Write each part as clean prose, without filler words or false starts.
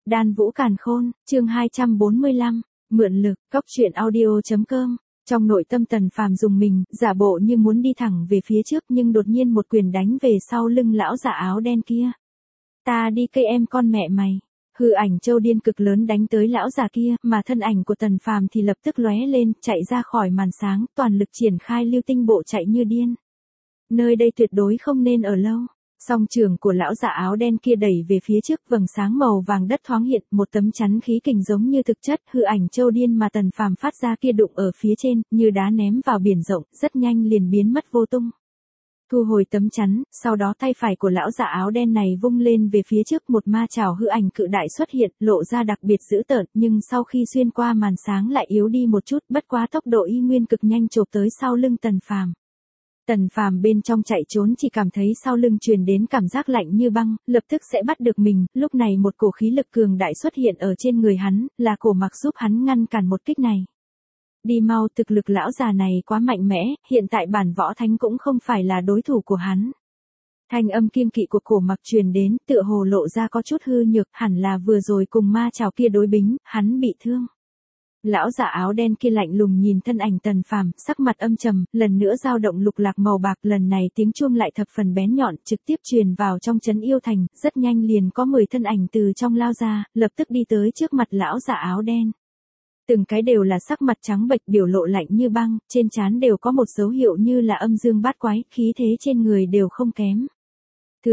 Đan Vũ Càn Khôn, chương 245, mượn lực, cóc truyện audio.com. Trong nội tâm Tần Phàm dùng mình, giả bộ như muốn đi thẳng về phía trước nhưng đột nhiên một quyền đánh về sau lưng lão già áo đen kia. Ta đi cây em con mẹ mày. Hư ảnh châu điên cực lớn đánh tới lão già kia, mà thân ảnh của Tần Phàm thì lập tức lóe lên, chạy ra khỏi màn sáng, toàn lực triển khai lưu tinh bộ chạy như điên. Nơi đây tuyệt đối không nên ở lâu. Song trường của lão già áo đen kia đẩy về phía trước, vầng sáng màu vàng đất thoáng hiện, một tấm chắn khí kình giống như thực chất, hư ảnh châu điên mà Tần Phàm phát ra kia đụng ở phía trên, như đá ném vào biển rộng, rất nhanh liền biến mất vô tung. Thu hồi tấm chắn, sau đó tay phải của lão già áo đen này vung lên về phía trước, một ma chảo hư ảnh cự đại xuất hiện, lộ ra đặc biệt dữ tợn, nhưng sau khi xuyên qua màn sáng lại yếu đi một chút, bất quá tốc độ y nguyên cực nhanh chộp tới sau lưng Tần Phàm. Tần Phàm bên trong chạy trốn chỉ cảm thấy sau lưng truyền đến cảm giác lạnh như băng, lập tức sẽ bắt được mình, lúc này một cổ khí lực cường đại xuất hiện ở trên người hắn, là Cổ Mặc giúp hắn ngăn cản một kích này. Đi mau, thực lực lão già này quá mạnh mẽ, hiện tại bản võ thánh cũng không phải là đối thủ của hắn. Thanh âm kiêng kỵ của Cổ Mặc truyền đến, tựa hồ lộ ra có chút hư nhược, hẳn là vừa rồi cùng ma chảo kia đối bính, hắn bị thương. Lão già áo đen kia lạnh lùng nhìn thân ảnh Tần Phàm, sắc mặt âm trầm, lần nữa dao động lục lạc màu bạc, lần này tiếng chuông lại thập phần bén nhọn, trực tiếp truyền vào trong trấn yêu thành, rất nhanh liền có 10 thân ảnh từ trong lao ra, lập tức đi tới trước mặt lão già áo đen. Từng cái đều là sắc mặt trắng bệch, biểu lộ lạnh như băng, trên trán đều có một dấu hiệu như là âm dương bát quái, khí thế trên người đều không kém. Thứ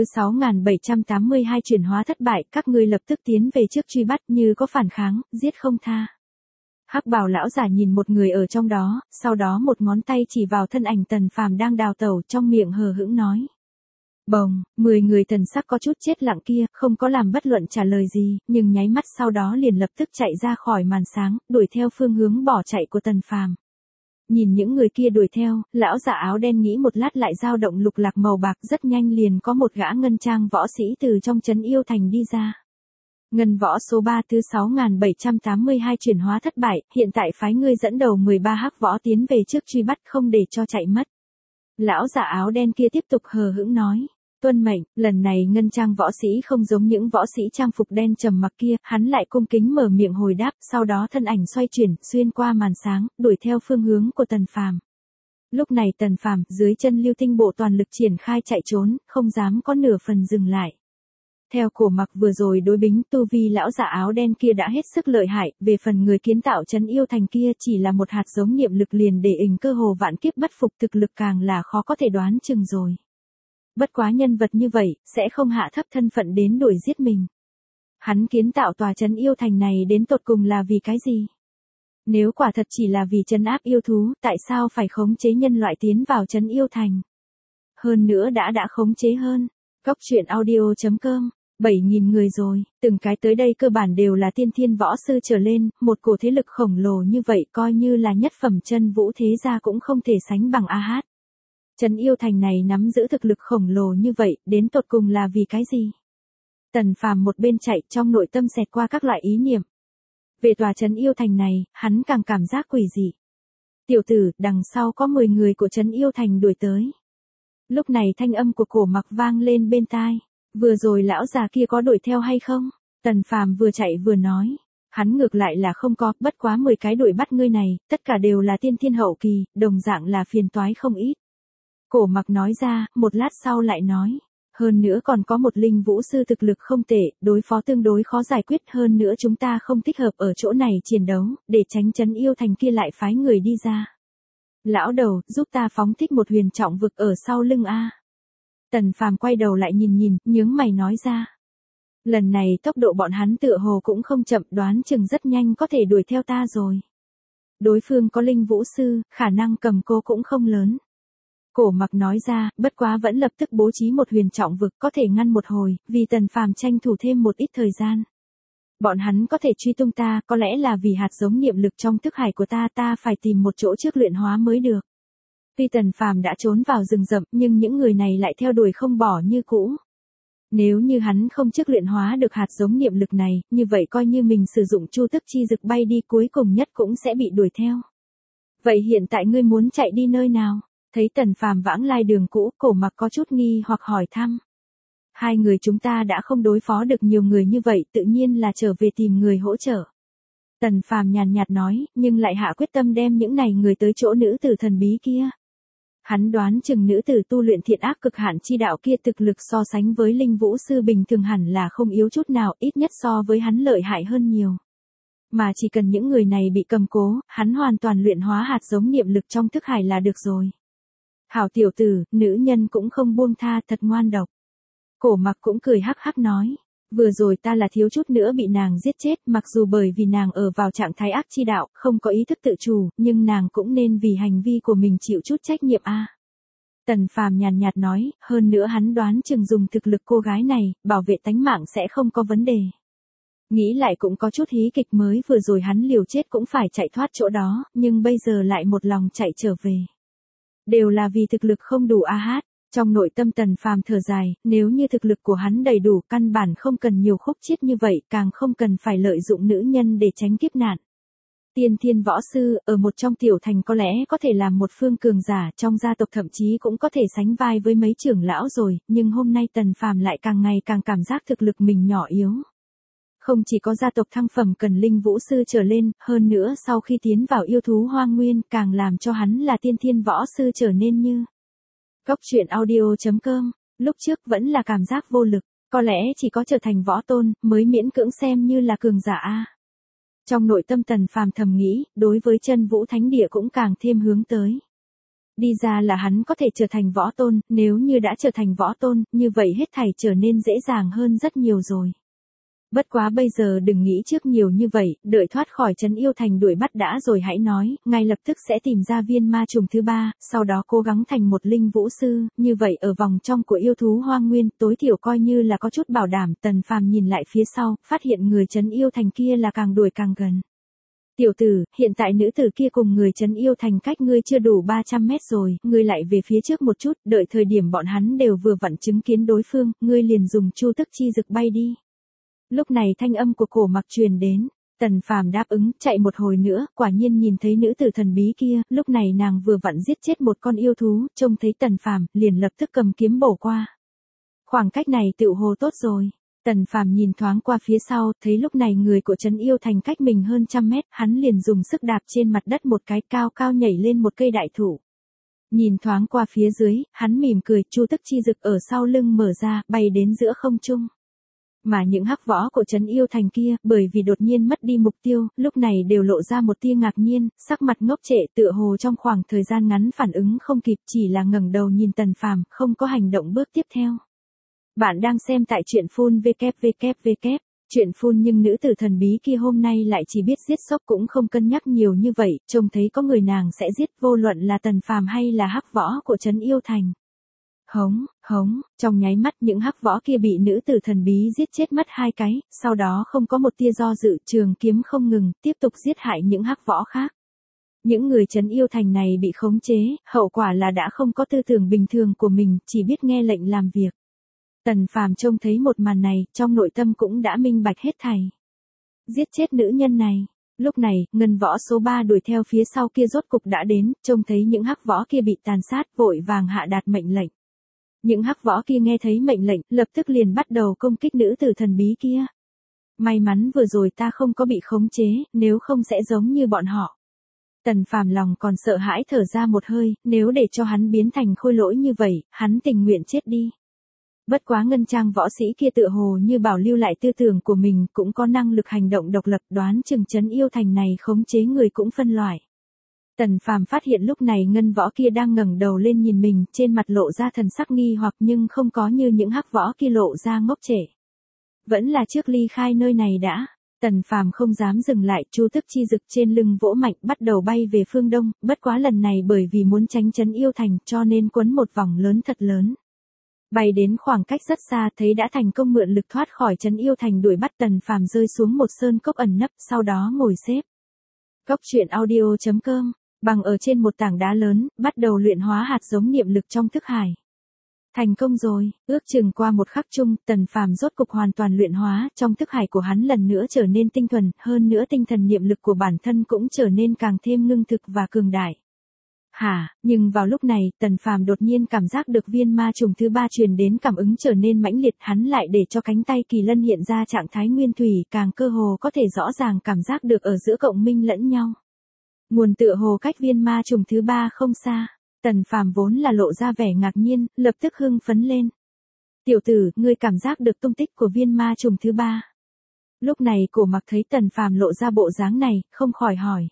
6782 chuyển hóa thất bại, các ngươi lập tức tiến về trước truy bắt, như có phản kháng, giết không tha. Hắc bào lão giả nhìn một người ở trong đó, sau đó một ngón tay chỉ vào thân ảnh Tần Phàm đang đào tẩu, trong miệng hờ hững nói. Bồng, 10 người thần sắc có chút chết lặng kia, không có làm bất luận trả lời gì, nhưng nháy mắt sau đó liền lập tức chạy ra khỏi màn sáng, đuổi theo phương hướng bỏ chạy của Tần Phàm. Nhìn những người kia đuổi theo, lão giả áo đen nghĩ một lát lại dao động lục lạc màu bạc, rất nhanh liền có một gã ngân trang võ sĩ từ trong trấn yêu thành đi ra. Ngân võ số 3 thứ 6782 chuyển hóa thất bại, hiện tại phái ngươi dẫn đầu 13 hắc võ tiến về trước truy bắt, không để cho chạy mất. Lão giả áo đen kia tiếp tục hờ hững nói. Tuân mệnh, lần này ngân trang võ sĩ không giống những võ sĩ trang phục đen trầm mặc kia, hắn lại cung kính mở miệng hồi đáp, sau đó thân ảnh xoay chuyển, xuyên qua màn sáng, đuổi theo phương hướng của Tần Phàm. Lúc này Tần Phàm, dưới chân lưu tinh bộ toàn lực triển khai chạy trốn, không dám có nửa phần dừng lại. Theo Cổ Mặc vừa rồi đối bính, tu vi lão giả áo đen kia đã hết sức lợi hại, về phần người kiến tạo trấn yêu thành kia chỉ là một hạt giống niệm lực liền để ình cơ hồ vạn kiếp bất phục, thực lực càng là khó có thể đoán chừng rồi. Bất quá nhân vật như vậy, sẽ không hạ thấp thân phận đến đuổi giết mình. Hắn kiến tạo tòa trấn yêu thành này đến tột cùng là vì cái gì? Nếu quả thật chỉ là vì trấn áp yêu thú, tại sao phải khống chế nhân loại tiến vào trấn yêu thành? Hơn nữa đã khống chế hơn. Cóc truyện audio.com, 7.000 người rồi, từng cái tới đây cơ bản đều là tiên thiên võ sư trở lên, một cổ thế lực khổng lồ như vậy coi như là nhất phẩm chân vũ thế gia cũng không thể sánh bằng AH. Trấn yêu thành này nắm giữ thực lực khổng lồ như vậy, đến tột cùng là vì cái gì? Tần Phàm một bên chạy, trong nội tâm xẹt qua các loại ý niệm. Về tòa trấn yêu thành này, hắn càng cảm giác quỷ dị. Tiểu tử, đằng sau có 10 người của trấn yêu thành đuổi tới. Lúc này thanh âm của Cổ Mặc vang lên bên tai. Vừa rồi lão già kia có đuổi theo hay không? Tần Phàm vừa chạy vừa nói. Hắn ngược lại là không có, bất quá 10 cái đuổi bắt ngươi này, tất cả đều là tiên thiên hậu kỳ, đồng dạng là phiền toái không ít. Cổ Mặc nói ra, một lát sau lại nói. Hơn nữa còn có một linh vũ sư thực lực không tệ, đối phó tương đối khó giải quyết, hơn nữa chúng ta không thích hợp ở chỗ này chiến đấu, để tránh trấn yêu thành kia lại phái người đi ra. Lão đầu, giúp ta phóng thích một huyền trọng vực ở sau lưng a. Tần Phàm quay đầu lại nhìn, nhướng mày nói ra. Lần này tốc độ bọn hắn tựa hồ cũng không chậm, đoán chừng rất nhanh có thể đuổi theo ta rồi. Đối phương có linh vũ sư, khả năng cầm cô cũng không lớn. Cổ Mặc nói ra, bất quá vẫn lập tức bố trí một huyền trọng vực có thể ngăn một hồi, vì Tần Phàm tranh thủ thêm một ít thời gian. Bọn hắn có thể truy tung ta, có lẽ là vì hạt giống niệm lực trong thức hải của ta phải tìm một chỗ trước luyện hóa mới được. Tuy Tần Phàm đã trốn vào rừng rậm, nhưng những người này lại theo đuổi không bỏ như cũ. Nếu như hắn không trước luyện hóa được hạt giống niệm lực này, như vậy coi như mình sử dụng chu tức chi dực bay đi cuối cùng nhất cũng sẽ bị đuổi theo. Vậy hiện tại ngươi muốn chạy đi nơi nào? Thấy Tần Phàm vãng lai đường cũ, Cổ Mặc có chút nghi hoặc hỏi thăm. Hai người chúng ta đã không đối phó được nhiều người như vậy, tự nhiên là trở về tìm người hỗ trợ. Tần Phàm nhàn nhạt nói, nhưng lại hạ quyết tâm đem những này người tới chỗ nữ tử thần bí kia. Hắn đoán chừng nữ tử tu luyện thiện ác cực hạn chi đạo kia thực lực so sánh với Linh Vũ sư bình thường hẳn là không yếu chút nào, ít nhất so với hắn lợi hại hơn nhiều. Mà chỉ cần những người này bị cầm cố, hắn hoàn toàn luyện hóa hạt giống niệm lực trong thức hải là được rồi. Hảo tiểu tử, nữ nhân cũng không buông tha, thật ngoan độc. Cổ Mặc cũng cười hắc hắc nói, vừa rồi ta là thiếu chút nữa bị nàng giết chết, mặc dù bởi vì nàng ở vào trạng thái ác chi đạo, không có ý thức tự chủ, nhưng nàng cũng nên vì hành vi của mình chịu chút trách nhiệm a. Tần Phàm nhàn nhạt nói, hơn nữa hắn đoán chừng dùng thực lực cô gái này, bảo vệ tánh mạng sẽ không có vấn đề. Nghĩ lại cũng có chút hí kịch, mới vừa rồi hắn liều chết cũng phải chạy thoát chỗ đó, nhưng bây giờ lại một lòng chạy trở về. Đều là vì thực lực không đủ a hát. Trong nội tâm Tần Phàm thở dài, nếu như thực lực của hắn đầy đủ, căn bản không cần nhiều khúc chiết như vậy, càng không cần phải lợi dụng nữ nhân để tránh kiếp nạn. Tiên thiên võ sư, ở một trong tiểu thành có lẽ có thể làm một phương cường giả, trong gia tộc thậm chí cũng có thể sánh vai với mấy trưởng lão rồi, nhưng hôm nay Tần Phàm lại càng ngày càng cảm giác thực lực mình nhỏ yếu. Không chỉ có gia tộc thăng phẩm cần Linh Vũ sư trở lên, hơn nữa sau khi tiến vào yêu thú hoang nguyên, càng làm cho hắn là tiên thiên võ sư trở nên như. Cốc truyện audio.com, lúc trước vẫn là cảm giác vô lực, có lẽ chỉ có trở thành võ tôn, mới miễn cưỡng xem như là cường giả a. Trong nội tâm Tần Phàm thầm nghĩ, đối với chân vũ thánh địa cũng càng thêm hướng tới. Đi ra là hắn có thể trở thành võ tôn, nếu như đã trở thành võ tôn, như vậy hết thảy trở nên dễ dàng hơn rất nhiều rồi. Bất quá bây giờ đừng nghĩ trước nhiều như vậy, đợi thoát khỏi trấn yêu thành đuổi bắt đã rồi hãy nói, ngay lập tức sẽ tìm ra viên ma trùng thứ 3, sau đó cố gắng thành một linh vũ sư, như vậy ở vòng trong của yêu thú hoang nguyên, tối thiểu coi như là có chút bảo đảm. Tần Phàm nhìn lại phía sau, phát hiện người trấn yêu thành kia là càng đuổi càng gần. Tiểu tử, hiện tại nữ tử kia cùng người trấn yêu thành cách ngươi chưa đủ 300 mét rồi, ngươi lại về phía trước một chút, đợi thời điểm bọn hắn đều vừa vặn chứng kiến đối phương, ngươi liền dùng chu tức chi dực bay đi. Lúc này thanh âm của Cổ Mặc truyền đến, Tần Phàm đáp ứng, chạy một hồi nữa, quả nhiên nhìn thấy nữ tử thần bí kia, lúc này nàng vừa vặn giết chết một con yêu thú, trông thấy Tần Phàm, liền lập tức cầm kiếm bổ qua. Khoảng cách này tựu hồ tốt rồi. Tần Phàm nhìn thoáng qua phía sau, thấy lúc này người của trấn yêu thành cách mình hơn trăm mét, hắn liền dùng sức đạp trên mặt đất một cái, cao cao nhảy lên một cây đại thụ. Nhìn thoáng qua phía dưới, hắn mỉm cười, chu tức chi dực ở sau lưng mở ra, bay đến giữa không trung. Mà những hắc võ của trấn yêu thành kia, bởi vì đột nhiên mất đi mục tiêu, lúc này đều lộ ra một tia ngạc nhiên, sắc mặt ngốc trệ, tựa hồ trong khoảng thời gian ngắn phản ứng không kịp, chỉ là ngẩng đầu nhìn Tần Phàm, không có hành động bước tiếp theo. Bạn đang xem tại truyện phun www. Chuyện phun, nhưng nữ tử thần bí kia hôm nay lại chỉ biết giết sốc, cũng không cân nhắc nhiều như vậy, trông thấy có người nàng sẽ giết, vô luận là Tần Phàm hay là hắc võ của trấn yêu thành. Hống, hống, trong nháy mắt những hắc võ kia bị nữ tử thần bí giết chết mất 2 cái, sau đó không có một tia do dự, trường kiếm không ngừng, tiếp tục giết hại những hắc võ khác. Những người trấn yêu thành này bị khống chế, hậu quả là đã không có tư tưởng bình thường của mình, chỉ biết nghe lệnh làm việc. Tần Phàm trông thấy một màn này, trong nội tâm cũng đã minh bạch hết thảy. Giết chết nữ nhân này. Lúc này, ngân võ số 3 đuổi theo phía sau kia rốt cục đã đến, trông thấy những hắc võ kia bị tàn sát, vội vàng hạ đạt mệnh lệnh. Những hắc võ kia nghe thấy mệnh lệnh, lập tức liền bắt đầu công kích nữ tử thần bí kia. May mắn vừa rồi ta không có bị khống chế, nếu không sẽ giống như bọn họ. Tần Phàm lòng còn sợ hãi thở ra một hơi, nếu để cho hắn biến thành khôi lỗi như vậy, hắn tình nguyện chết đi. Bất quá ngân trang võ sĩ kia tựa hồ như bảo lưu lại tư tưởng của mình, cũng có năng lực hành động độc lập, đoán chừng trấn yêu thành này khống chế người cũng phân loại. Tần Phàm phát hiện lúc này ngân võ kia đang ngẩng đầu lên nhìn mình, trên mặt lộ ra thần sắc nghi hoặc, nhưng không có như những hắc võ kia lộ ra ngốc trệ. Vẫn là trước ly khai nơi này đã. Tần Phàm không dám dừng lại, chu tức chi dực trên lưng vỗ mạnh, bắt đầu bay về phương đông, bất quá lần này bởi vì muốn tránh trấn yêu thành, cho nên quấn một vòng lớn thật lớn. Bay đến khoảng cách rất xa, thấy đã thành công mượn lực thoát khỏi trấn yêu thành đuổi bắt. Tần Phàm rơi xuống một sơn cốc ẩn nấp, sau đó ngồi xếp. Cốc truyện audio.com, bằng ở trên một tảng đá lớn, bắt đầu luyện hóa hạt giống niệm lực trong thức hải. Thành công rồi, ước chừng qua một khắc chung, Tần Phàm rốt cục hoàn toàn luyện hóa, trong thức hải của hắn lần nữa trở nên tinh thuần, hơn nữa tinh thần niệm lực của bản thân cũng trở nên càng thêm ngưng thực và cường đại. Hả, nhưng vào lúc này, Tần Phàm đột nhiên cảm giác được viên ma trùng thứ ba truyền đến cảm ứng trở nên mãnh liệt, hắn lại để cho cánh tay kỳ lân hiện ra trạng thái nguyên thủy, càng cơ hồ có thể rõ ràng cảm giác được ở giữa cộng minh lẫn nhau. Nguồn tựa hồ cách viên ma trùng thứ ba không xa. Tần Phàm vốn là lộ ra vẻ ngạc nhiên, lập tức hưng phấn lên. Tiểu tử, ngươi cảm giác được tung tích của viên ma trùng thứ ba. Lúc này Cổ Mặc thấy Tần Phàm lộ ra bộ dáng này, không khỏi hỏi.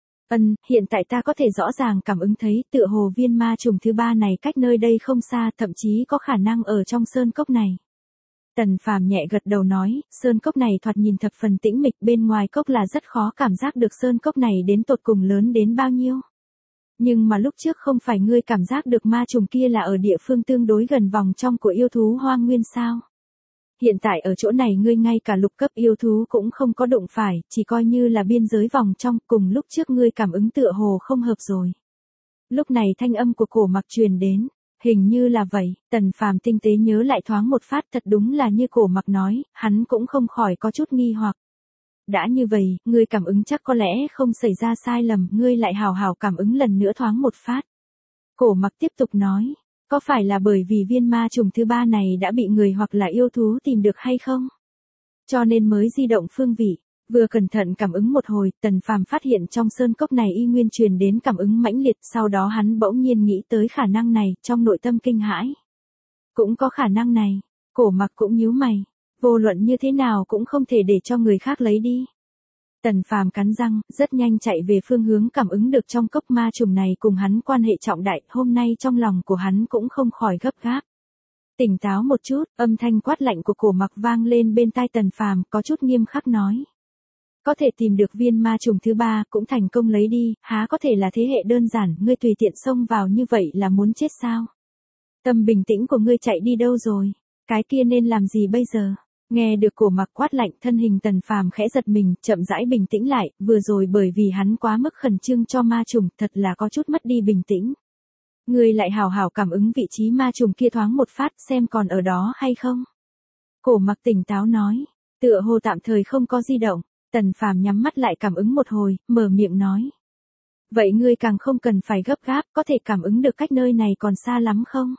Hiện tại ta có thể rõ ràng cảm ứng thấy tựa hồ viên ma trùng thứ ba này cách nơi đây không xa, thậm chí có khả năng ở trong sơn cốc này. Tần Phàm nhẹ gật đầu nói, sơn cốc này thoạt nhìn thập phần tĩnh mịch, bên ngoài cốc là rất khó cảm giác được sơn cốc này đến tột cùng lớn đến bao nhiêu. Nhưng mà lúc trước không phải ngươi cảm giác được ma trùng kia là ở địa phương tương đối gần vòng trong của yêu thú hoang nguyên sao? Hiện tại ở chỗ này ngươi ngay cả lục cấp yêu thú cũng không có đụng phải, chỉ coi như là biên giới vòng trong, cùng lúc trước ngươi cảm ứng tựa hồ không hợp rồi. Lúc này thanh âm của Cổ Mặc truyền đến, hình như là vậy, Tần Phàm tinh tế nhớ lại thoáng một phát, thật đúng là như Cổ Mặc nói, hắn cũng không khỏi có chút nghi hoặc. Đã như vậy, ngươi cảm ứng chắc có lẽ không xảy ra sai lầm, ngươi lại hào hào cảm ứng lần nữa thoáng một phát. Cổ Mặc tiếp tục nói, có phải là bởi vì viên ma trùng thứ ba này đã bị người hoặc là yêu thú tìm được hay không? Cho nên mới di động phương vị. Vừa cẩn thận cảm ứng một hồi, Tần Phàm phát hiện trong sơn cốc này y nguyên truyền đến cảm ứng mãnh liệt, sau đó hắn bỗng nhiên nghĩ tới khả năng này, trong nội tâm kinh hãi. Cũng có khả năng này, Cổ Mặc cũng nhíu mày, vô luận như thế nào cũng không thể để cho người khác lấy đi. Tần Phàm cắn răng, rất nhanh chạy về phương hướng cảm ứng được trong cốc ma trùng này cùng hắn quan hệ trọng đại, hôm nay trong lòng của hắn cũng không khỏi gấp gáp. Tỉnh táo một chút, âm thanh quát lạnh của Cổ Mặc vang lên bên tai Tần Phàm, có chút nghiêm khắc nói. Có thể tìm được viên ma trùng thứ ba, cũng thành công lấy đi, há có thể là thế hệ đơn giản, ngươi tùy tiện xông vào như vậy là muốn chết sao? Tâm bình tĩnh của ngươi chạy đi đâu rồi? Cái kia nên làm gì bây giờ? Nghe được Cổ Mặc quát lạnh, thân hình Tần Phàm khẽ giật mình, chậm rãi bình tĩnh lại, vừa rồi bởi vì hắn quá mức khẩn trương cho ma trùng, thật là có chút mất đi bình tĩnh. Ngươi lại hào hào cảm ứng vị trí ma trùng kia thoáng một phát, xem còn ở đó hay không? Cổ Mặc tỉnh táo nói, tựa hồ tạm thời không có di động. Tần Phàm nhắm mắt lại cảm ứng một hồi, mở miệng nói. Vậy ngươi càng không cần phải gấp gáp, có thể cảm ứng được cách nơi này còn xa lắm không?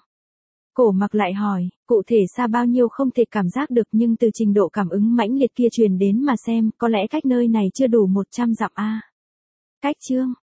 Cổ Mặc lại hỏi, cụ thể xa bao nhiêu không thể cảm giác được, nhưng từ trình độ cảm ứng mãnh liệt kia truyền đến mà xem, có lẽ cách nơi này chưa đủ 100 dặm a. Cách chương